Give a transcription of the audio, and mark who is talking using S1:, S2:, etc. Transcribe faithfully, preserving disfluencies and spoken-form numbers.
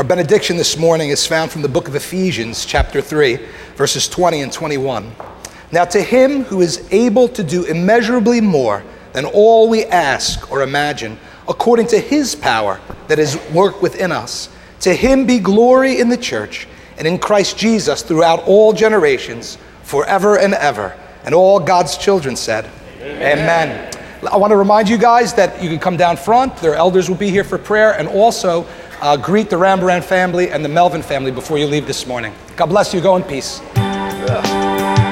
S1: Our benediction this morning is found from the book of Ephesians, chapter three, verses twenty and twenty-one. Now to him who is able to do immeasurably more than all we ask or imagine, according to his power that is worked within us, to him be glory in the church and in Christ Jesus throughout all generations, forever and ever. And all God's children said, Amen. Amen. I want to remind you guys that you can come down front. Their elders will be here for prayer, and also uh, greet the Rambaran family and the Melvin family before you leave this morning. God bless you. Go in peace. Yeah.